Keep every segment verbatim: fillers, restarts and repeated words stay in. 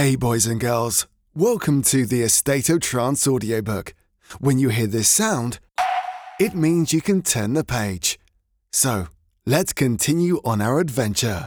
Hey boys and girls, welcome to the Estato Trance audiobook. When you hear this sound, it means you can turn the page. So, let's continue on our adventure.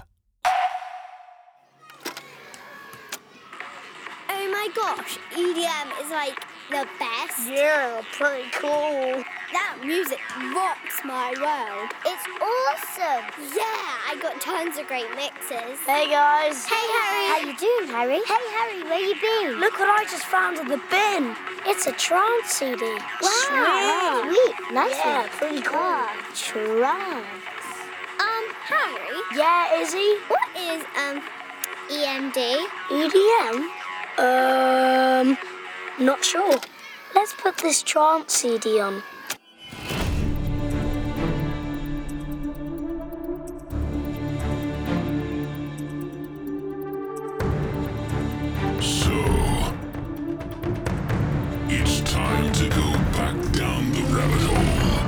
Oh my gosh, E D M is like the best. Yeah, pretty cool. That music rocks my world. It's awesome. Yeah, I got tons of great mixes. Hey guys. Hey Harry. How you doing, Harry? Hey Harry, where you been? Look what I just found in the bin. It's a trance C D. Wow. Sweet. Nice Yeah, one. pretty cool. Ah, trance. Um, Harry, Yeah, Izzy? what is um E M D? E D M? Um, not sure. Let's put this trance C D on. So, it's time to go back down the rabbit hole.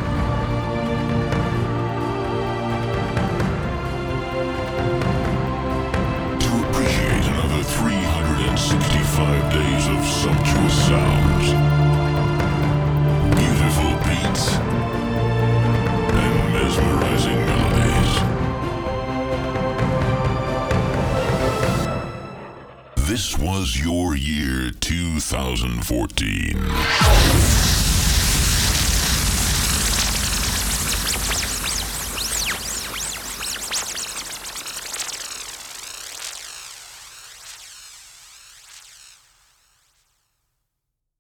To appreciate another three hundred sixty-five days of sumptuous sounds, beautiful beats, and mesmerizing melodies. This was your year two thousand fourteen.